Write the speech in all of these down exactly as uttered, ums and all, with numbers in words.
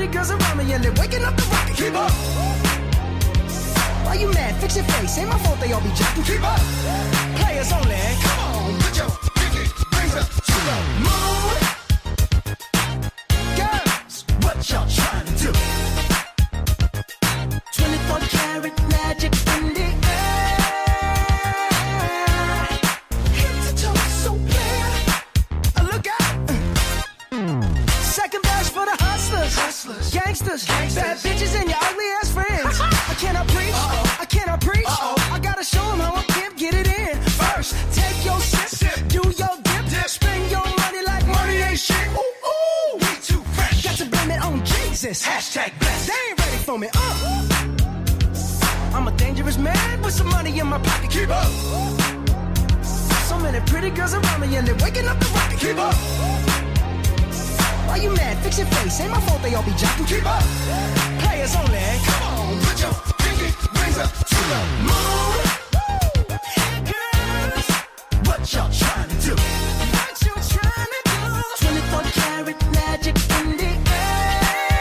pretty girls around me and they're waking up the rocket. Keep up. Why you mad? Fix your face. Ain't my fault they all be jacking. Keep up. Players only. Come on, put your pinky rings up to the moon. Girls, what y'all trying to do? twenty-four karat magic in the air. Head to toe, so clear. Uh, look out. Second verse for the hustlers, hustlers. Gangsters, Gangsters, bad bitches and your ugly ass friends. I cannot preach, uh-oh. I cannot preach. Uh-oh. I gotta show them how I pimp get it in. First, take your sip, sip. Do your dip, dip, spend your money like money ain't shit. Ooh, ooh, we too fresh. Got to blame it on Jesus. Hashtag blessed. They ain't ready for me. Uh. I'm a dangerous man with some money in my pocket. Keep up. So many pretty girls around me and they're waking up the rocket. Keep up. Why you mad? Fix your face. Ain't my fault they all be jacking. Keep up. Players only. Come on, put your pinky rings up to the moon. Girls, what y'all trying to do? What you trying to do? twenty-four karat magic in the air.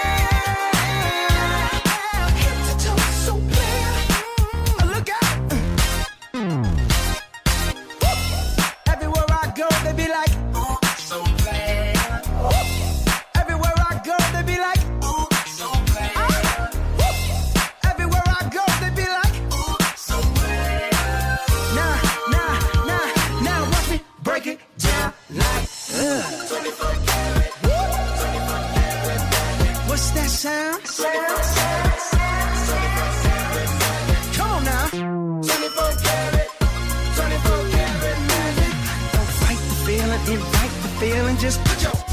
Head to toe, so clear. Mm, look out. Mm. Everywhere I go, they be like, ooh, so clear. Everywhere I go, they be like, ooh, so clear. Everywhere I go, they be like, ooh, so clear. Nah, nah, nah, now watch me break it down like, ugh. twenty-four karat, twenty-four karat magic. What's that sound? Sound, sound, sound, twenty-four karat magic. Come on now. twenty-four karat, twenty-four karat magic. Don't fight the feeling, invite the feeling, just put your